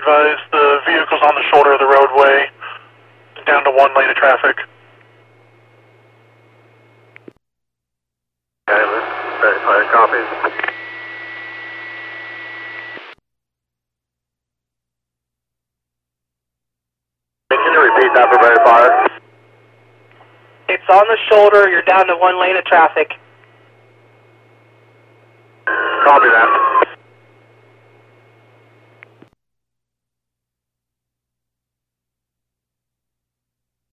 advise the vehicle's on the shoulder of the roadway, down to 1 lane of traffic. Okay, verify, copy. Can you repeat that for verifier? It's on the shoulder, you're down to 1 lane of traffic. Copy that.